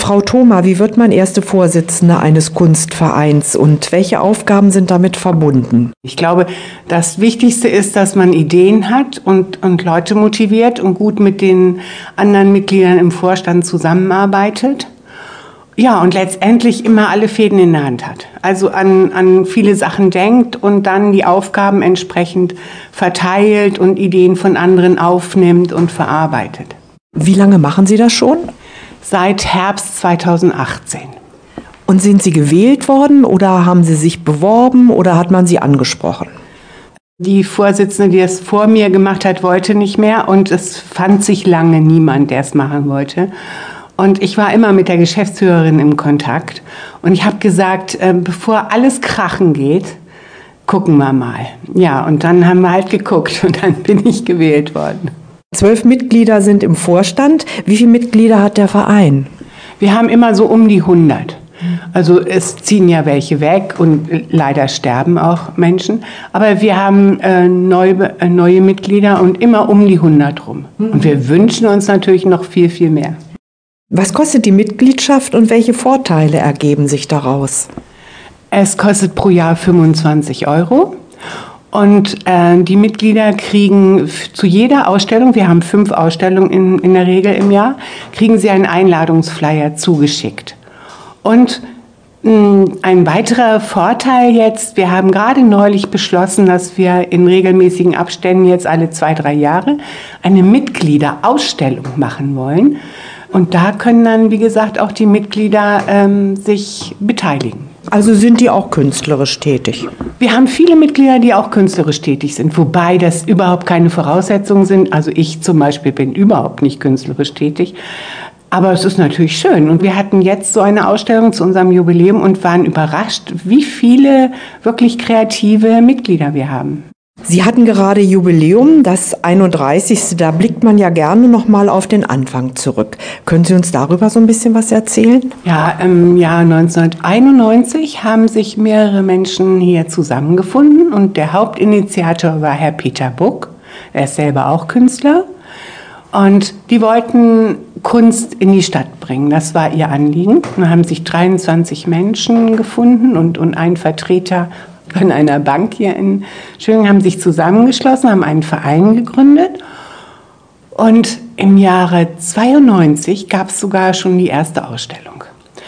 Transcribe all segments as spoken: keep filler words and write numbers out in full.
Frau Thoma, wie wird man erste Vorsitzende eines Kunstvereins und welche Aufgaben sind damit verbunden? Ich glaube, das Wichtigste ist, dass man Ideen hat und, und Leute motiviert und gut mit den anderen Mitgliedern im Vorstand zusammenarbeitet. Ja, und letztendlich immer alle Fäden in der Hand hat. Also an, an viele Sachen denkt und dann die Aufgaben entsprechend verteilt und Ideen von anderen aufnimmt und verarbeitet. Wie lange machen Sie das schon? Seit Herbst zweitausendachtzehn. Und sind Sie gewählt worden oder haben Sie sich beworben oder hat man Sie angesprochen? Die Vorsitzende, die es vor mir gemacht hat, wollte nicht mehr und es fand sich lange niemand, der es machen wollte. Und ich war immer mit der Geschäftsführerin im Kontakt und ich habe gesagt, äh, bevor alles krachen geht, gucken wir mal. Ja, und dann haben wir halt geguckt und dann bin ich gewählt worden. Zwölf Mitglieder sind im Vorstand. Wie viele Mitglieder hat der Verein? Wir haben immer so um die hundert. Also es ziehen ja welche weg und leider sterben auch Menschen. Aber wir haben äh, neue, äh, neue Mitglieder und immer um die hundert rum. Und wir wünschen uns natürlich noch viel, viel mehr. Was kostet die Mitgliedschaft und welche Vorteile ergeben sich daraus? Es kostet pro Jahr fünfundzwanzig Euro und äh, die Mitglieder kriegen zu jeder Ausstellung, wir haben fünf Ausstellungen in, in der Regel im Jahr, kriegen sie einen Einladungsflyer zugeschickt. Und mh, ein weiterer Vorteil jetzt, wir haben gerade neulich beschlossen, dass wir in regelmäßigen Abständen jetzt alle zwei, drei Jahre eine Mitgliederausstellung machen wollen. Und da können dann, wie gesagt, auch die Mitglieder ähm, sich beteiligen. Also sind die auch künstlerisch tätig? Wir haben viele Mitglieder, die auch künstlerisch tätig sind, wobei das überhaupt keine Voraussetzungen sind. Also ich zum Beispiel bin überhaupt nicht künstlerisch tätig. Aber es ist natürlich schön. Und wir hatten jetzt so eine Ausstellung zu unserem Jubiläum und waren überrascht, wie viele wirklich kreative Mitglieder wir haben. Sie hatten gerade Jubiläum, das einunddreißigste Da blickt man ja gerne noch mal auf den Anfang zurück. Können Sie uns darüber so ein bisschen was erzählen? Ja, im Jahr neunzehnhunderteinundneunzig haben sich mehrere Menschen hier zusammengefunden und der Hauptinitiator war Herr Peter Buck. Er ist selber auch Künstler. Und die wollten Kunst in die Stadt bringen. Das war ihr Anliegen. Da haben sich dreiundzwanzig Menschen gefunden und, und ein Vertreter von einer Bank hier in Schöningen haben sich zusammengeschlossen, haben einen Verein gegründet. Und im Jahre zweiundneunzig gab es sogar schon die erste Ausstellung.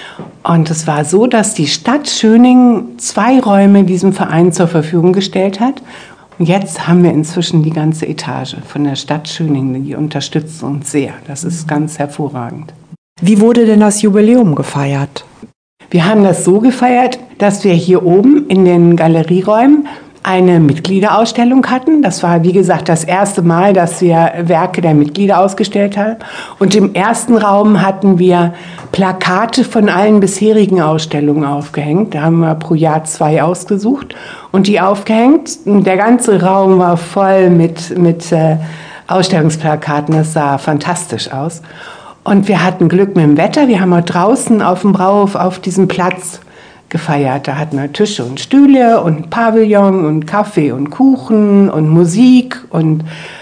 Und es war so, dass die Stadt Schöningen zwei Räume diesem Verein zur Verfügung gestellt hat. Und jetzt haben wir inzwischen die ganze Etage von der Stadt Schöningen, die unterstützt uns sehr. Das ist ganz hervorragend. Wie wurde denn das Jubiläum gefeiert? Wir haben das so gefeiert, dass wir hier oben in den Galerieräumen eine Mitgliederausstellung hatten. Das war, wie gesagt, das erste Mal, dass wir Werke der Mitglieder ausgestellt haben. Und im ersten Raum hatten wir Plakate von allen bisherigen Ausstellungen aufgehängt. Da haben wir pro Jahr zwei ausgesucht und die aufgehängt. Und der ganze Raum war voll mit, mit äh, Ausstellungsplakaten. Das sah fantastisch aus. Und wir hatten Glück mit dem Wetter. Wir haben auch draußen auf dem Brauhof auf diesem Platz gefeiert. Da hatten wir Tische und Stühle und Pavillon und Kaffee und Kuchen und Musik. Und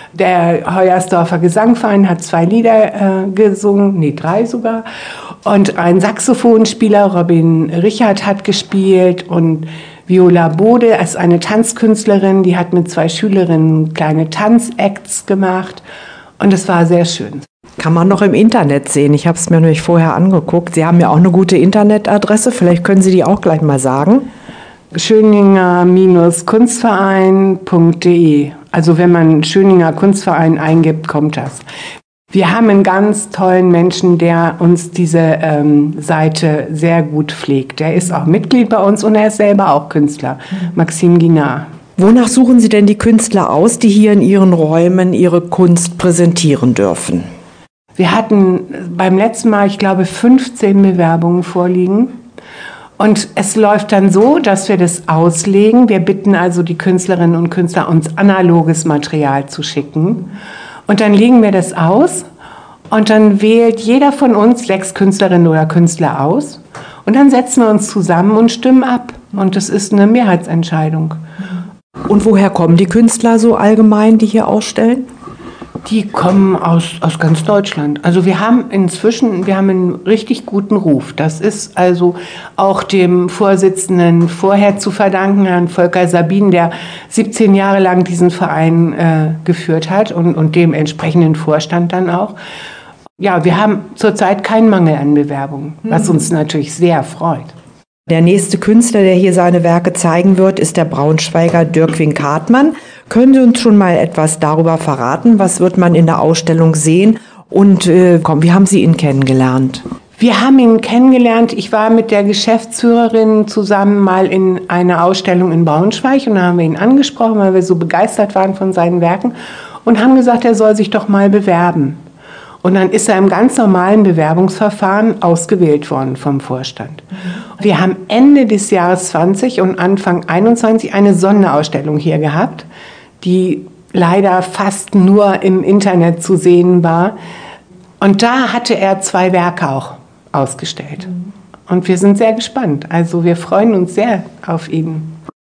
der Hoyersdorfer Gesangverein hat zwei Lieder äh, gesungen, nee, drei sogar. Und ein Saxophonspieler, Robin Richard, hat gespielt. Und Viola Bode ist eine Tanzkünstlerin, die hat mit zwei Schülerinnen kleine Tanzacts gemacht. Und es war sehr schön. Kann man noch im Internet sehen. Ich habe es mir nämlich vorher angeguckt. Sie haben ja auch eine gute Internetadresse. Vielleicht können Sie die auch gleich mal sagen. Schöninger Kunstverein punkt de. Also wenn man Schöninger Kunstverein eingibt, kommt das. Wir haben einen ganz tollen Menschen, der uns diese ähm, Seite sehr gut pflegt. Der ist auch Mitglied bei uns und er ist selber auch Künstler, Maxime Guinard. Wonach suchen Sie denn die Künstler aus, die hier in Ihren Räumen ihre Kunst präsentieren dürfen? Wir hatten beim letzten Mal, ich glaube, fünfzehn Bewerbungen vorliegen. Und es läuft dann so, dass wir das auslegen. Wir bitten also die Künstlerinnen und Künstler, uns analoges Material zu schicken. Und dann legen wir das aus und dann wählt jeder von uns sechs Künstlerinnen oder Künstler aus. Und dann setzen wir uns zusammen und stimmen ab. Und das ist eine Mehrheitsentscheidung. Und woher kommen die Künstler so allgemein, die hier ausstellen? Die kommen aus, aus ganz Deutschland. Also wir haben inzwischen, wir haben einen richtig guten Ruf. Das ist also auch dem Vorsitzenden vorher zu verdanken, Herrn Volker Sabin, der siebzehn Jahre lang diesen Verein äh, geführt hat und, und dem entsprechenden Vorstand dann auch. Ja, wir haben zurzeit keinen Mangel an Bewerbungen, was uns natürlich sehr freut. Der nächste Künstler, der hier seine Werke zeigen wird, ist der Braunschweiger Dirk Hartmann. Können Sie uns schon mal etwas darüber verraten? Was wird man in der Ausstellung sehen? Und äh, komm, wie haben Sie ihn kennengelernt? Wir haben ihn kennengelernt. Ich war mit der Geschäftsführerin zusammen mal in einer Ausstellung in Braunschweig und da haben wir ihn angesprochen, weil wir so begeistert waren von seinen Werken und haben gesagt, er soll sich doch mal bewerben. Und dann ist er im ganz normalen Bewerbungsverfahren ausgewählt worden vom Vorstand. Wir haben Ende des Jahres zwanzig und Anfang einundzwanzig eine Sonderausstellung hier gehabt, die leider fast nur im Internet zu sehen war. Und da hatte er zwei Werke auch ausgestellt. Und wir sind sehr gespannt. Also wir freuen uns sehr auf ihn.